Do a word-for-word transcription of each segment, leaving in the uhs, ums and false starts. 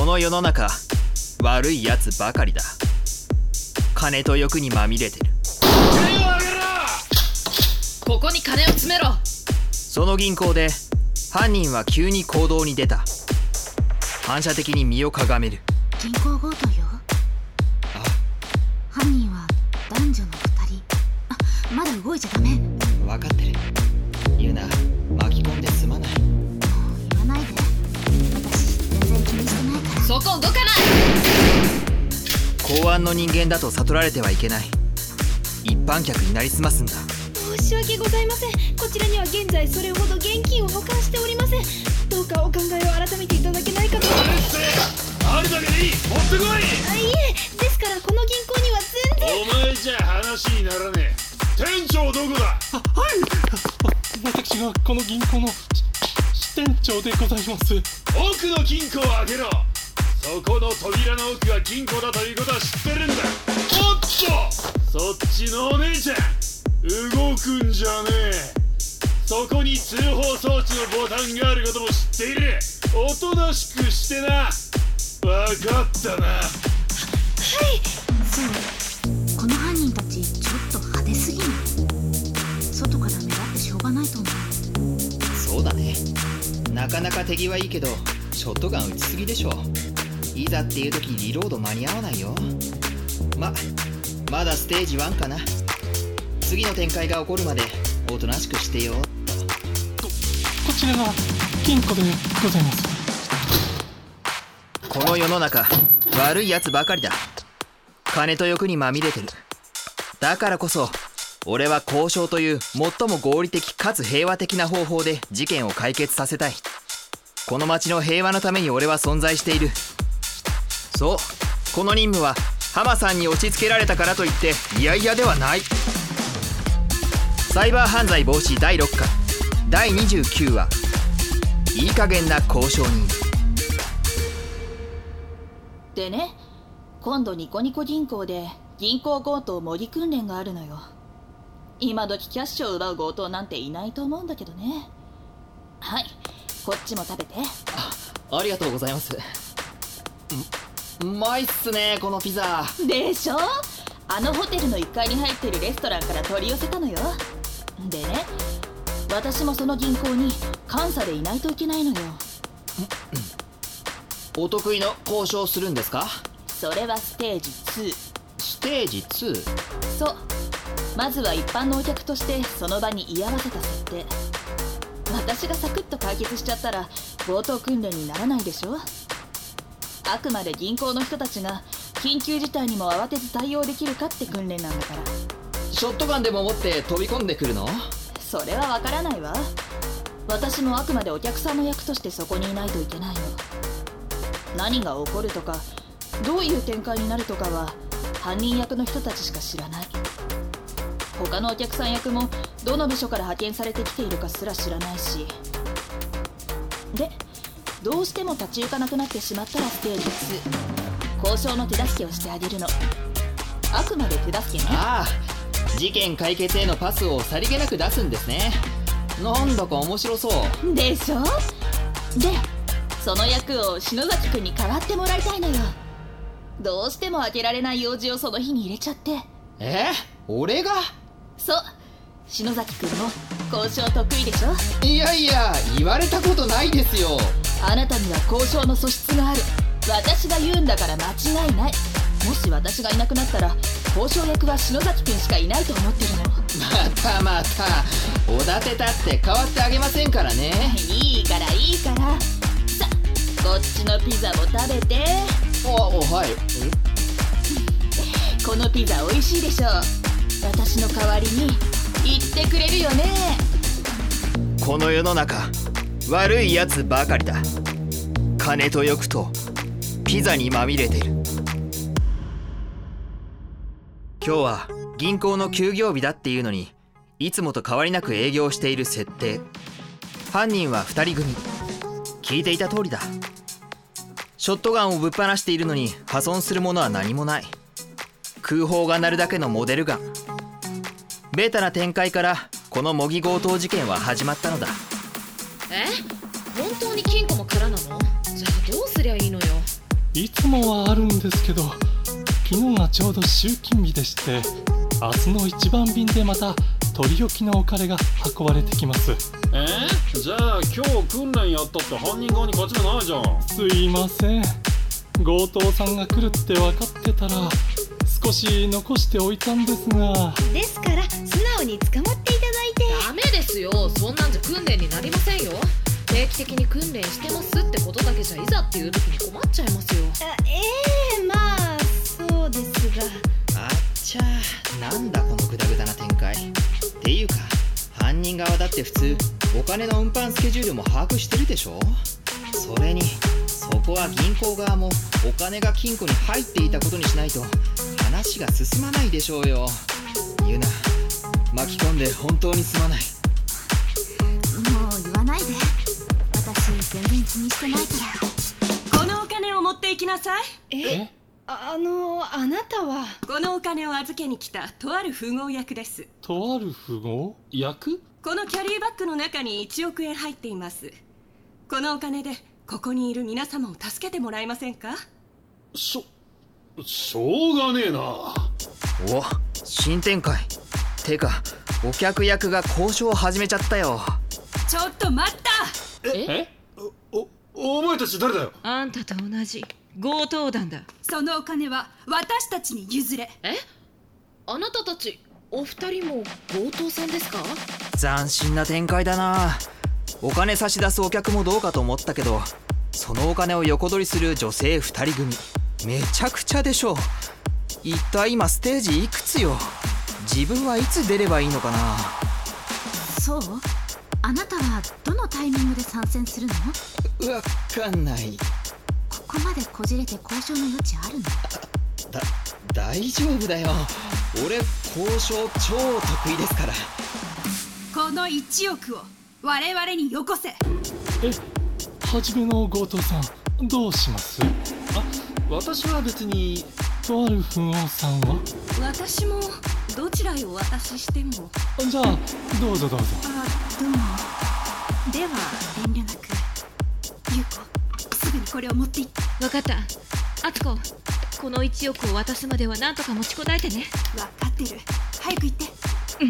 の世の中悪いやつばかりだ。金と欲にまみれてる。 手を挙げろ。 ここに金を詰めろ。 その銀行で犯人は急に行動に出た。反射的に身をかがめる。 銀行強盗よ。 あ、 犯人は男女のふたり。あ、まだ動いちゃダメ。 分かってる。ユナ、巻き込んですまない。 もう言わないで。私全然気にしてないから。 そこ動かない。 公安の人間だと悟られてはいけない。一般客になりすますんだ。 申し訳ございません。こちらには現在それほど現金を保管しておりません。どうかお考えを改めていただけないかと。 あれってあるだけでいい。持ってこい。 あ、いえ、ですからこの銀行には全然。 お前じゃ話にならねえ。店長どこだ。 あ、はい。私がこの銀行の支店長でございます。 奥の金庫を開けろ。そこの扉の奥が金庫だということは知ってるんだ。おっと、そっちのお姉ちゃん動くんじゃねえ。そこに通報装置のボタンがあることも知っている。おとなしくしてな。分かったな。 はい。 そう、この犯人たちちょっと派手すぎない？外から目立ってしょうがないと思う。 そうだね。なかなか手際いいけどショットガン撃ちすぎでしょ。いざっていう時リロード間に合わないよ。ま、まだステージワンかな。次の展開が起こるまでおとなしくしてよ。 こちらが金庫でございます。 この世の中悪いやつばかりだ。金と欲にまみれてる。だからこそ俺は交渉という最も合理的かつ平和的な方法で事件を解決させたい。この町の平和のために俺は存在している。そう、この任務はハマさんに押し付けられたからといっていやいやではない。サイバー犯罪防止だいろっかいだいにじゅうきゅうわ、いい加減な交渉人。 でね、今度ニコニコ銀行で銀行強盗模擬訓練があるのよ。今時キャッシュを奪う強盗なんていないと思うんだけどね。はい、こっちも食べて。 あ、ありがとうございます。うまいっすね、このピザ。 でしょ。あのホテルのいっかいに入ってるレストランから取り寄せたのよ。でね、私もその銀行に監査でいないといけないのよ。 お得意の交渉するんですか？ それはステージツー。 ステージツー？ そう、まずは一般のお客としてその場に居合わせた設定。私がサクッと解決しちゃったら強盗訓練にならないでしょ。あくまで銀行の人たちが緊急事態にも慌てず対応できるかって訓練なんだから。 ショットガンでも持って飛び込んでくるの？ それはわからないわ。私もあくまでお客さんの役としてそこにいないといけないの。何が起こるとかどういう展開になるとかは犯人役の人たちしか知らない。他のお客さん役もどの部署から派遣されてきているかすら知らないし。で、どうしても立ち行かなくなってしまったらステージツー、交渉の手助けをしてあげるの。あくまで手助けね。 ああ、事件解決へのパスをさりげなく出すんですね。なんだか面白そうでしょ。で、その役を篠崎くんに代わってもらいたいのよ。どうしても開けられない用事をその日に入れちゃって。 え？俺が？ そう、篠崎くんも交渉得意でしょ。 いやいや、言われたことないですよ。 あなたには交渉の素質がある。私が言うんだから間違いない。もし私がいなくなったら交渉役は篠崎くんしかいないと思ってるの。 またまたおだてたって変わってあげませんからね。 いいからいいから、さあこっちのピザも食べて。 おお、はい。 このピザ美味しいでしょ。私の代わりに言ってくれるよね。 この世の中悪いやつばかりだ。金と欲とピザにまみれてる。今日は銀行の休業日だっていうのにいつもと変わりなく営業している設定。犯人はふたり組。聞いていた通りだ。ショットガンをぶっ放しているのに破損するものは何もない。空砲が鳴るだけのモデルガン。ベータな展開からこの模擬強盗事件は始まったのだ。 え？本当に金庫も空なの？じゃあどうすりゃいいのよ。 いつもはあるんですけど、昨日がちょうど集金日でして、明日の一番便でまた取り置きのお金が運ばれてきます。 えー、じゃあ今日訓練やったって犯人側に勝ち目ないじゃん。 すいません、強盗さんが来るって分かってたら少し残しておいたんですが。 ですから素直に捕まっていただいて。 ダメですよ、そんなんじゃ訓練になりませんよ。定期的に訓練してますってことだけじゃいざっていう時に困っちゃいますよ。 あええー、まあそうですが。 あっちゃー、なんだこのグダグダな展開っていうか、犯人側だって普通お金の運搬スケジュールも把握してるでしょ。それにそこは銀行側もお金が金庫に入っていたことにしないと話が進まないでしょうよ。ユナ、巻き込んで本当にすまない。 もう言わないで、私全然気にしてないから。 このお金を持っていきなさい。 えあのあなたは。 このお金を預けに来たとある富豪役です。 とある富豪役？ このキャリーバッグの中にいちおくえん入っています。このお金でここにいる皆様を助けてもらえませんか？ しょ、しょうがねえな。 お、新展開。てかお客役が交渉を始めちゃったよ。 ちょっと待った。 ええお、お、お前たち誰だよ。 あんたと同じ強盗団だ。 そのお金は私たちに譲れ。 え、あなたたちお二人も強盗さんですか？ 斬新な展開だな。お金差し出すお客もどうかと思ったけど、そのお金を横取りする女性ふたり組、めちゃくちゃでしょ。一体今ステージいくつよ。自分はいつ出ればいいのかな。 そう？あなたはどのタイミングで参戦するの？ わかんない。 ここまでこじれて交渉の余地あるの？ だ、大丈夫だよ。俺交渉超得意ですから。 このいちおくを我々によこせ。 え、はじめの強盗さんどうします？ あ、私は別に。 とある富豪さんは？ 私もどちらへお渡ししても。 じゃあどうぞどうぞ。 あ、どうも。では遠慮なく。 優子、すぐにこれを持っていって。 わかった。アツコ、このいちおくを渡すまではなんとか持ちこたえてね。 わかってる。早く行って。 うん。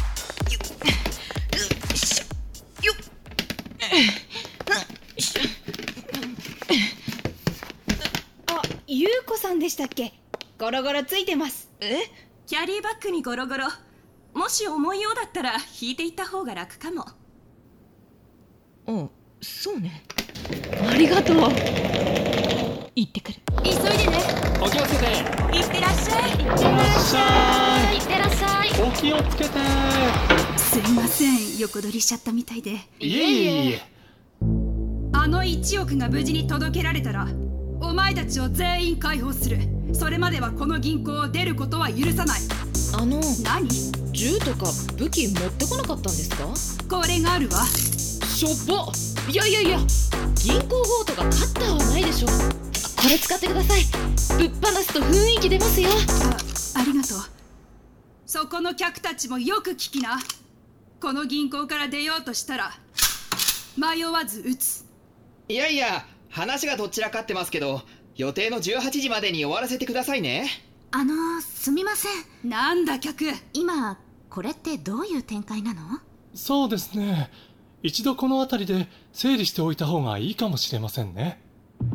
あ、優子さんでしたっけ？ゴロゴロついてます。 え？ キャリーバッグにゴロゴロ。もし重いようだったら引いていった方が楽かも。 うん、そうね。ありがとう。行ってくる。 急いでね。 お気をつけて。 いってらっしゃい。 いってらっしゃい。 いってらっしゃい。 お気をつけて。 すいません、横取りしちゃったみたいで。 いえいえいえ。 あのいちおくが無事に届けられたらお前たちを全員解放する。それまではこの銀行を出ることは許さない。 あの、 何？ 銃とか武器持ってこなかったんですか？ これがあるわ。 しょっぱ。いやいやいや、銀行強盗がカッターはないでしょ。これ使ってください。ぶっ放すと雰囲気出ますよ。 あ、ありがとう。そこの客たちもよく聞きな。この銀行から出ようとしたら迷わず撃つ。 いやいや、話がどちらかってますけど、予定のじゅうはちじまでに終わらせてくださいね。 あのすみません。 なんだ客。 今これってどういう展開なの？ そうですね、一度この辺りで整理しておいた方がいいかもしれませんね。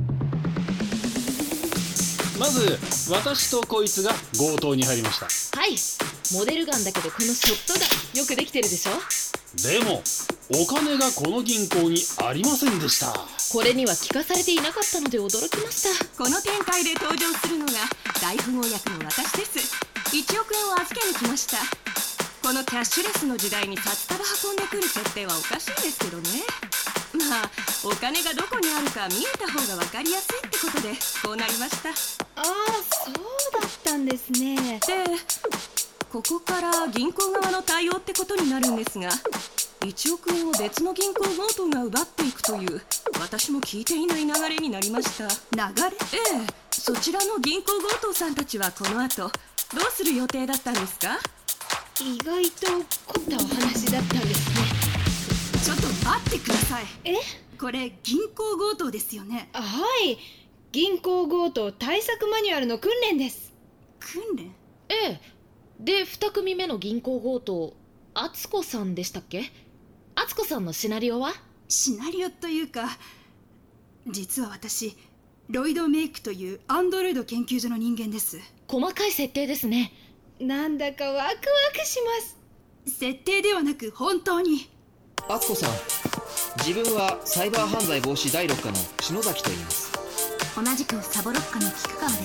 まず私とこいつが強盗に入りました。 はい、モデルガンだけどこのショットガンよくできてるでしょ。 でもお金がこの銀行にありませんでした。 これには聞かされていなかったので驚きました。 この展開で登場するのが大富豪役の私です。いちおくえんを預けに来ました。このキャッシュレスの時代に札束運んでくる設定はおかしいですけどね。まあお金がどこにあるか見えた方が分かりやすいってことでこうなりました。 ああ、そうだったんですね。 で、ここから銀行側の対応ってことになるんですが、いちおくえんを別の銀行強盗が奪っていくという私も聞いていない流れになりました。流れ？ええ、そちらの銀行強盗さんたちはこの後どうする予定だったんですか？ 意外と凝ったお話だったんですね。 ちょっと待ってください。 え？ これ銀行強盗ですよね。 はい、 銀行強盗対策マニュアルの訓練です。 訓練？ ええ。でに組目の銀行強盗、敦子さんでしたっけ？敦子さんのシナリオは？ シナリオというか、実は私ロイドメイクというアンドロイド研究所の人間です。 細かい設定ですね。 なんだかワクワクします。 設定ではなく本当に。 敦子さん、自分はサイバー犯罪防止だいろっ課の篠崎と言います。 同じくサボロッカの菊川です。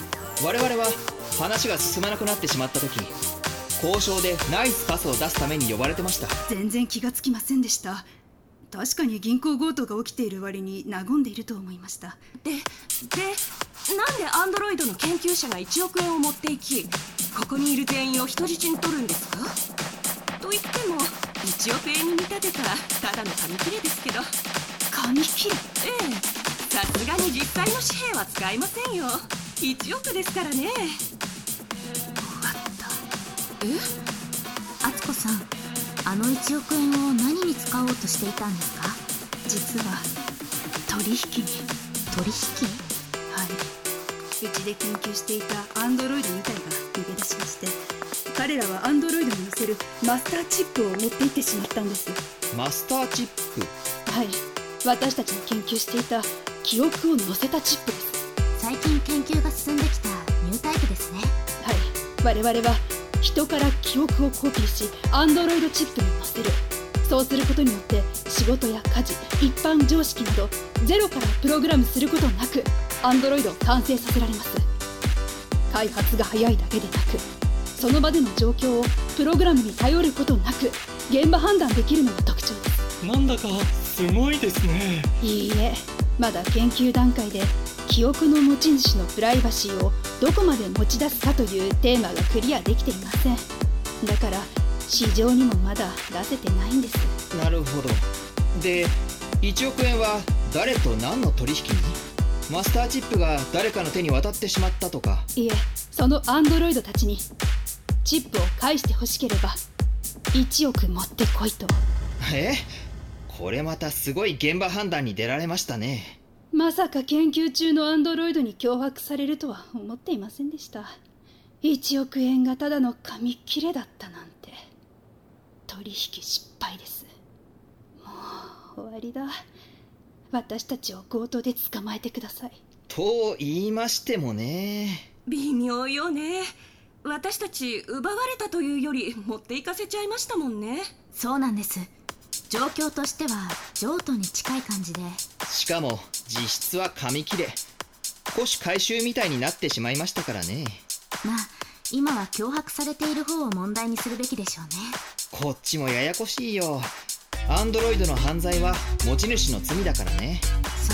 我々は話が進まなくなってしまった時、交渉でナイスパスを出すために呼ばれてました。 全然気がつきませんでした。確かに銀行強盗が起きている割に和んでいると思いました。 で、で、なんでアンドロイドの研究者がいちおくえんを持っていき、ここにいる全員を人質に取るんですか？と言ってもいちおくえんに見立てたただの紙切れですけど。 紙切れ？ ええ、さすがに実際の紙幣は使いませんよ。いちおくですからね。 終わった。 え？ 敦子さん、あのいちおくえんを何に使おうとしていたんですか？ 実は取引に。 取引？ はい、うちで研究していたアンドロイドに体が逃げ出しまして、彼らはアンドロイドに載せるマスターチップを持っていってしまったんです。 マスターチップ？ はい、私たちの研究していた記憶を載せたチップです。 最近研究が進んできたニュータイプですね。 はい、我々は人から記憶をコピーしアンドロイドチップに載せる。そうすることによって仕事や家事、一般常識などゼロからプログラムすることなくアンドロイドを完成させられます。開発が早いだけでなく、その場での状況をプログラムに頼ることなく現場判断できるのが特徴です。 なんだかすごいですね。 いいえ、まだ研究段階で記憶の持ち主のプライバシーをどこまで持ち出すかというテーマがクリアできていません。だから市場にもまだ出せてないんです。 なるほど。で、いちおくえんは誰と何の取引に？マスターチップが誰かの手に渡ってしまったとか？ いえ、そのアンドロイドたちにチップを返してほしければいちおく持ってこいと。 え？これまたすごい現場判断に出られましたね。 まさか研究中のアンドロイドに脅迫されるとは思っていませんでした。いちおくえんがただの紙切れだったなんて。取引失敗です。もう終わりだ。私たちを強盗で捕まえてください。 と言いましてもね。 微妙よね。私たち奪われたというより持っていかせちゃいましたもんね。 そうなんです。状況としては譲渡に近い感じで、 しかも実質は紙切れ、古紙回収みたいになってしまいましたからね。 まあ今は脅迫されている方を問題にするべきでしょうね。 こっちもややこしいよ。アンドロイドの犯罪は持ち主の罪だからね。 そう、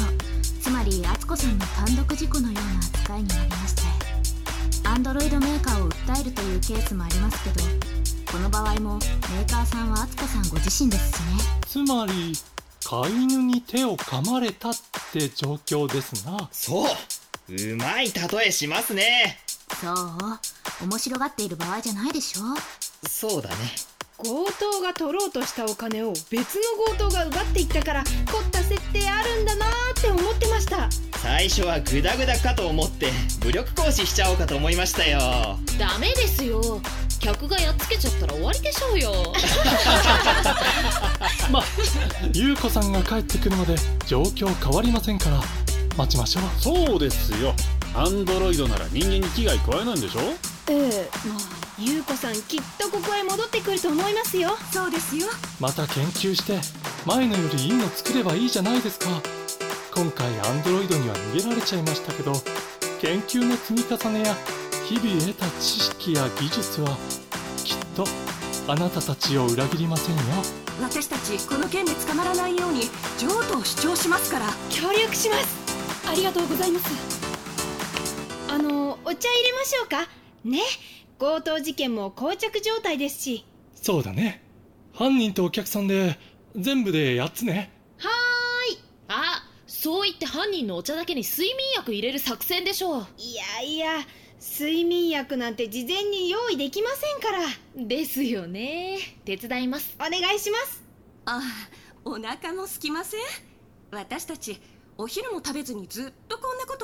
つまり敦子さんの単独事故のような扱いになりまして、アンドロイドメーカーを訴えるというケースもありますけど、この場合もメーカーさんは敦子さんご自身ですしね。 つまり飼い犬に手を噛まれたって状況ですな。 そう、うまい例えしますね。 そう、面白がっている場合じゃないでしょ。 そうだね。 強盗が取ろうとしたお金を別の強盗が奪っていったから凝った設定あるんだなーって思ってました。 最初はグダグダかと思って武力行使しちゃおうかと思いましたよ。 ダメですよ。客がやっつけちゃったら終わりでしょうよ。 まあ優子さんが帰ってくるまで状況変わりませんから待ちましょう。 そうですよ。アンドロイドなら人間に危害加えないんでしょ。 ええ、まあ優子さんきっとここへ戻ってくると思いますよ。 そうですよ。 また研究して前のよりいいの作ればいいじゃないですか。今回アンドロイドには逃げられちゃいましたけど、研究の積み重ねや日々得た知識や技術はきっとあなたたちを裏切りませんよ。 私たちこの件で捕まらないように譲渡を主張しますから。 協力します。 ありがとうございます。 あのお茶入れましょうかね。強盗事件も膠着状態ですし。 そうだね。犯人とお客さんで全部でやっつね。 はーい。あ、そう言って犯人のお茶だけに睡眠薬入れる作戦でしょう。 いやいや、睡眠薬なんて事前に用意できませんから。 ですよね。手伝います。 お願いします。 ああ、お腹も空きません。私たちお昼も食べずにずっとこんなこと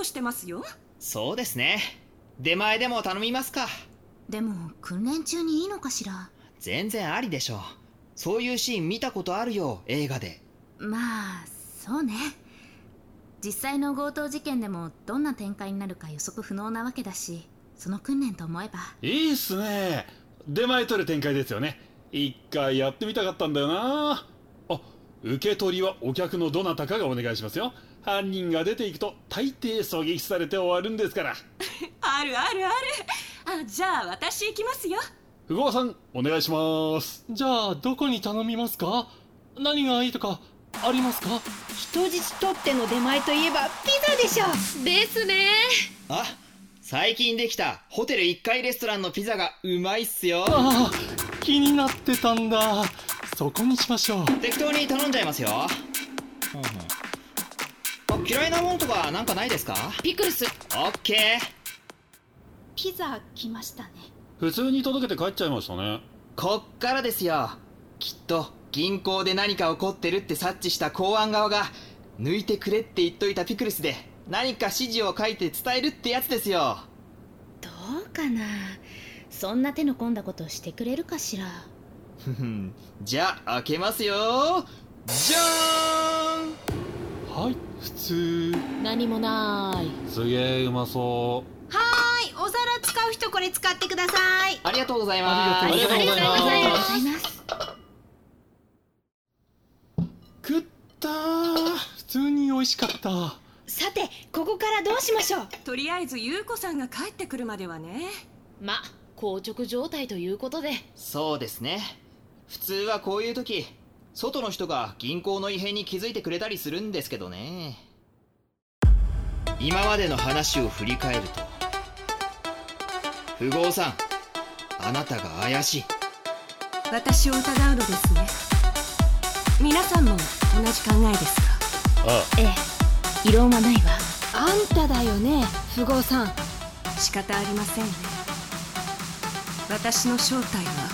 としてますよ。 そうですね。出前でも頼みますか。 でも訓練中にいいのかしら。 全然ありでしょう。そういうシーン見たことあるよ、映画で。 まあそうね。実際の強盗事件でもどんな展開になるか予測不能なわけだし、その訓練と思えば。 いいっすね。出前取る展開ですよね。一回やってみたかったんだよな。あ、受け取りはお客のどなたかがお願いしますよ。犯人が出ていくと大抵狙撃されて終わるんですから。 あるあるある。あ、じゃあ私行きますよ。 富豪さんお願いします。 じゃあどこに頼みますか？何がいいとかありますか？ 人質取っての出前といえばピザでしょ。 ですね。 あ、最近できたホテルいっかいレストランのピザがうまいっすよ。 ああ、気になってたんだ。そこにしましょう。 適当に頼んじゃいますよ。うんうん、あ、嫌いなもんとかなんかないですか？ ピクルス。 オッケー。 ピザ来ましたね。 普通に届けて帰っちゃいましたね。 こっからですよ。きっと銀行で何か起こってるって察知した公安側が抜いてくれって言っといたピクルスで何か指示を書いて伝えるってやつですよ。 どうかな。そんな手の込んだことをしてくれるかしら。 ふふん、じゃあ開けますよ。じゃーん。 はい、普通。 何もない。 すげえうまそう。 はーい、お皿使う人これ使ってください。 ありがとうございます。 ありがとうございます。 ありがとうございます。 食ったー。普通に美味しかった。 さて、ここからどうしましょう。 とりあえず優子さんが帰ってくるまではね。 ま、硬直状態ということで。 そうですね。普通はこういう時外の人が銀行の異変に気づいてくれたりするんですけどね。今までの話を振り返ると、富豪さん、あなたが怪しい。 私を疑うのですね。皆さんも同じ考えですか？ あええ、異論はないわ。 あんただよね、富豪さん。 仕方ありませんね。私の正体は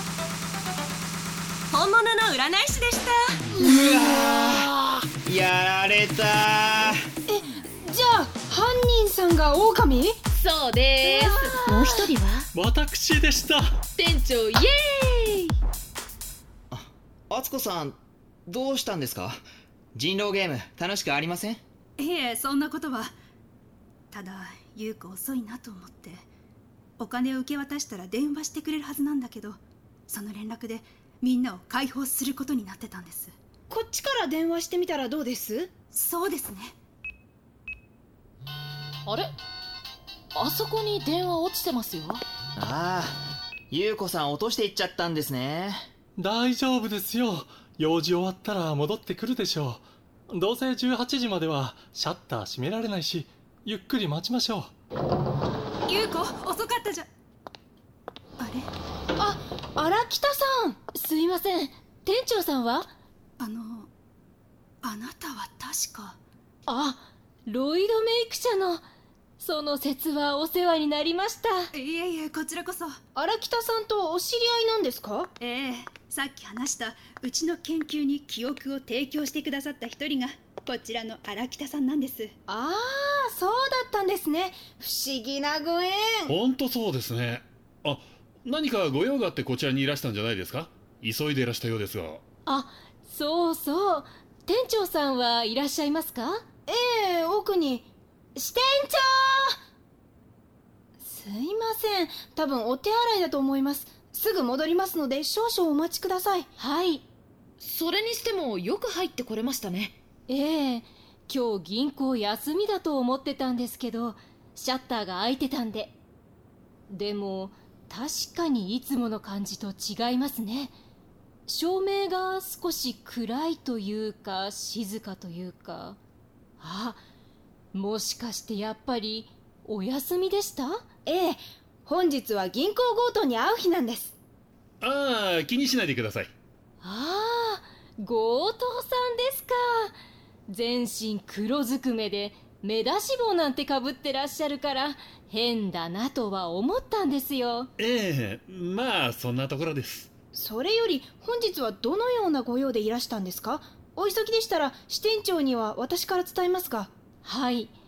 本物の占い師でした。 うわー、やられたー。 え、じゃあ犯人さんが狼？ そうでーす。 もう一人は？ 私でした。 店長イエーイ。 あつこさん、どうしたんですか？人狼ゲーム楽しくありません？ いえ、そんなことは。ただ優子遅いなと思って、お金を受け渡したら電話してくれるはずなんだけど、その連絡でみんなを解放することになってたんです。 こっちから電話してみたらどうです？ そうですね。 あれ、あそこに電話落ちてますよ。 ああ、ゆうこさん落としていっちゃったんですね。 大丈夫ですよ。用事終わったら戻ってくるでしょう。どうせじゅうはちじまではシャッター閉められないし、ゆっくり待ちましょう。 優子、遅かったじゃ。あれ？ あ、荒北さん。 すいません、店長さんは？ あの、あなたは確か。 あ、ロイドメイク社の。その節はお世話になりました。 いえいえ、こちらこそ。 荒北さんとお知り合いなんですか？ ええ、さっき話したうちの研究に記憶を提供してくださった一人がこちらの荒北さんなんです。 ああ、そうだったんですね。不思議なご縁。 ほんとそうですね。あ、何かご用があってこちらにいらしたんじゃないですか？急いでいらしたようですが。 あ、そうそう。店長さんはいらっしゃいますか？ ええ、奥に。支店長！すいません。多分お手洗いだと思います。すぐ戻りますので少々お待ちください。 はい。それにしてもよく入ってこれましたね。ええ、今日銀行休みだと思ってたんですけど、シャッターが開いてたんで。でも確かにいつもの感じと違いますね。照明が少し暗いというか静かというか。あ、もしかしてやっぱりお休みでした？ ええ、本日は銀行強盗に会う日なんです。 ああ、気にしないでください。 ああ、強盗さんですか。全身黒ずくめで目出し帽なんてかぶってらっしゃるから変だなとは思ったんですよ。 ええ、まあそんなところです。 それより本日はどのようなご用でいらしたんですか？お急ぎでしたら支店長には私から伝えますが。 はい、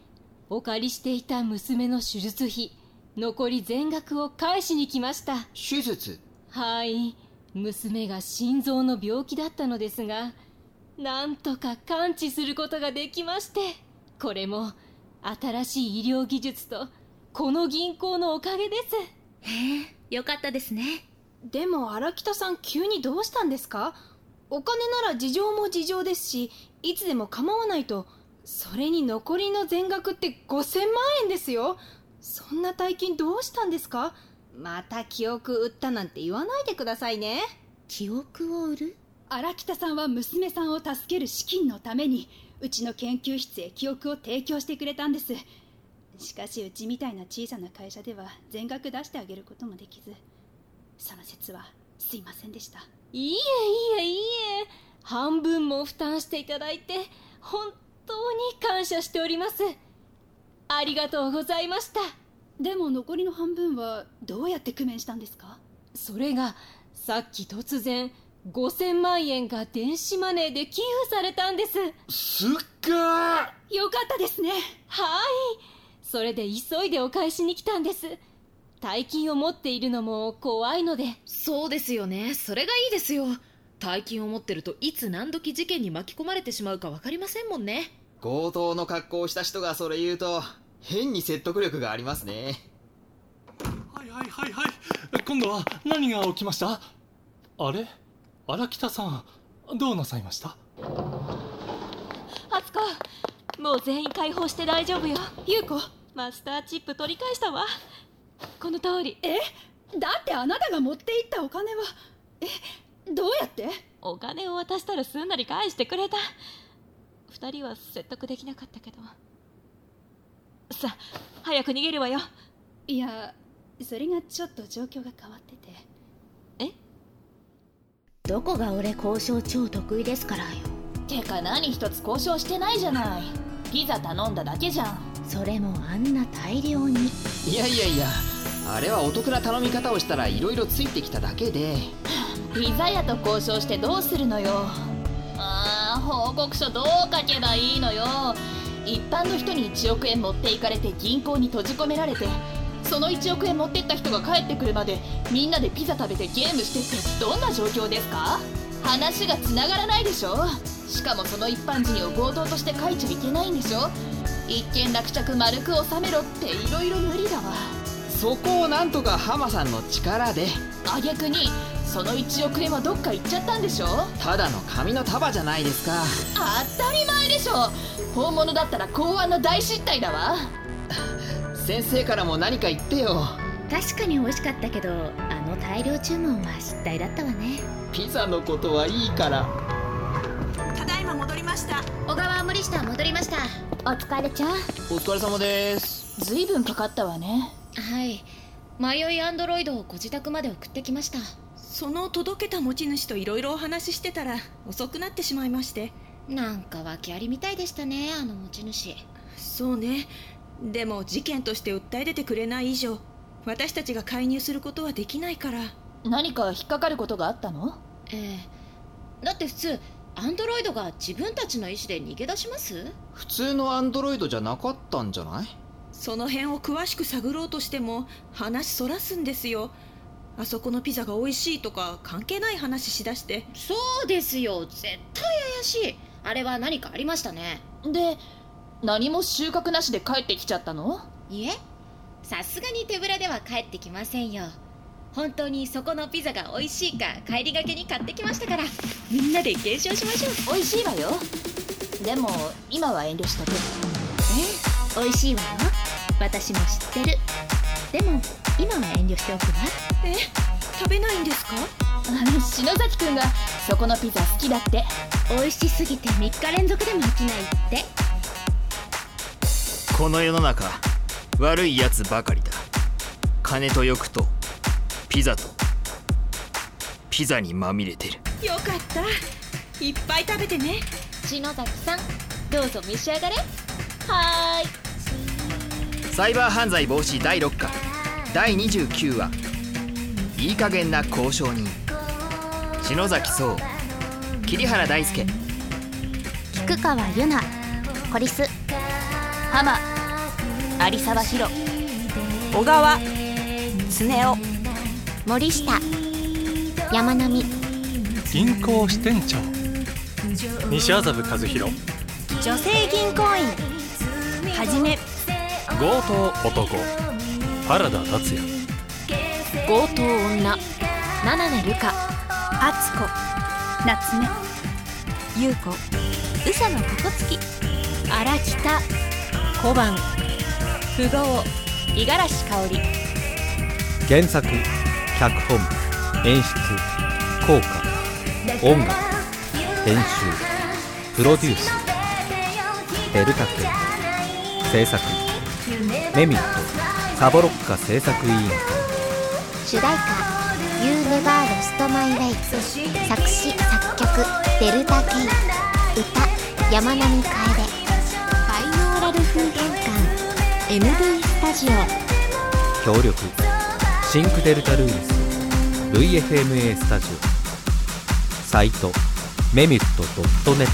お借りしていた娘の手術費残り全額を返しに来ました。 手術？ はい、娘が心臓の病気だったのですが、なんとか完治することができまして、これも新しい医療技術とこの銀行のおかげです。 へえ、よかったですね。 でも荒北さん、急にどうしたんですか？お金なら事情も事情ですし、いつでも構わないと。それに残りの全額ってごせんまんえんですよ。そんな大金どうしたんですか？また記憶売ったなんて言わないでくださいね。 記憶を売る？ 荒北さんは娘さんを助ける資金のためにうちの研究室へ記憶を提供してくれたんです。しかしうちみたいな小さな会社では全額出してあげることもできず、その説はすいませんでした。 いいえいいえいいえ、半分も負担していただいて本当に感謝しております。ありがとうございました。 でも残りの半分はどうやって工面したんですか？ それがさっき突然ごせんまんえんが電子マネーで寄付されたんです。 すっかー、よかったですね。 はい、それで急いでお返しに来たんです。大金を持っているのも怖いので。 そうですよね、それがいいですよ。大金を持ってるといつ何時事件に巻き込まれてしまうか分かりませんもんね。 強盗の格好をした人がそれ言うと変に説得力がありますね。 はいはいはいはい、今度は何が起きました？あれ、荒北さん、どうなさいました？ あつこ、もう全員解放して大丈夫よ。 優子、 マスターチップ取り返したわ。この通り。 え、だってあなたが持っていったお金は、え、どうやって？ お金を渡したらすんなり返してくれた。二人は説得できなかったけど。さあ、早く逃げるわよ。 いや、それがちょっと状況が変わってて。 え？ どこが俺交渉超得意ですからよ。 てか何一つ交渉してないじゃない。ピザ頼んだだけじゃん。 それもあんな大量に。 いやいやいや、あれはお得な頼み方をしたらいろいろついてきただけで。 ピザ屋と交渉してどうするのよ。あー、報告書どう書けばいいのよ。一般の人にいちおくえん持っていかれて銀行に閉じ込められて、そのいちおくえん持ってった人が帰ってくるまでみんなでピザ食べてゲームしてってどんな状況ですか？話がつながらないでしょ。しかもその一般人を強盗として書いちゃいけないんでしょ。一件落着丸く収めろっていろいろ無理だわ。 そこをなんとかハマさんの力で。 挙句にそのいちおくえんはどっか行っちゃったんでしょ。 ただの紙の束じゃないですか。 当たり前でしょ。本物だったら公安の大失態だわ。 先生からも何か言ってよ。 確かに美味しかったけど、あの大量注文は失態だったわね。 ピザのことはいいから。 ただいま戻りました。 小川森下戻りました。お疲れちゃん。 お疲れ様です。 ずいぶんかかったわね。 はい、迷いアンドロイドをご自宅まで送ってきました。 その届けた持ち主といろいろお話ししてたら遅くなってしまいまして。 なんか訳ありみたいでしたね、あの持ち主。 そうね。でも事件として訴え出てくれない以上、私たちが介入することはできないから。 何か引っかかることがあったの？ ええ、だって普通アンドロイドが自分たちの意思で逃げ出します？ 普通のアンドロイドじゃなかったんじゃない？ その辺を詳しく探ろうとしても話そらすんですよ。あそこのピザが美味しいとか関係ない話しだして。 そうですよ、絶対怪しい。あれは何かありましたね。 で、何も収穫なしで帰ってきちゃったの？ いえ、さすがに手ぶらでは帰ってきませんよ。本当にそこのピザが美味しいか帰りがけに買ってきましたから、みんなで検証しましょう。 美味しいわよ。でも今は遠慮しとく。 え、美味しいわよ。私も知ってる。でも今は遠慮しておくわ。 え、食べないんですか？ 篠崎くんがそこのピザ好きだって。 美味しすぎてみっか連続でも飽きないって。 この世の中悪いやつばかりだ。金と欲とピザとピザにまみれてる。 よかった、いっぱい食べてね。 篠崎さん、どうぞ召し上がれ。はーい。 サイバー犯罪防止だいろっかだいにじゅうきゅうわ、いい加減な交渉人。篠崎壮、桐原大輔、 菊川由那、コリス、 浜、 有沢博、 小川常雄、 森下、山並、 銀行支店長西麻布和弘、 女性銀行員はじめ、 強盗男原田達也、 強盗女七音瑠香、 敦子、夏目、優子、宇佐野ここつき、 荒北、小判、 富豪、五十嵐香織。 原作、脚本、演出、効果、音楽、編集、プロデュース、ベルタケ、制作、メミット、サボロッカ制作委員会。 主題歌 You Never Lost My Way、 作詞作曲デルタ K、 歌山並楓、バイノーラル風変換 エムブイ スタジオ。 協力シンクデルタルイス ブイエフエムエー スタジオ。サイトメミュット .ネッ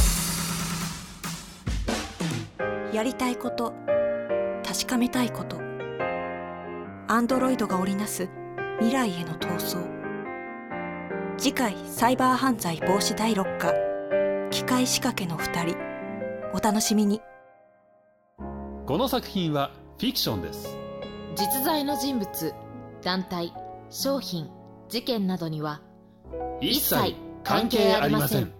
ト。やりたいこと、確かめたいこと、アンドロイドが織りなす未来への闘争。次回サイバー犯罪防止だいろっか、機械仕掛けのふたり。お楽しみに。 この作品はフィクションです。 実在の人物、団体、商品、事件などには一切関係ありません。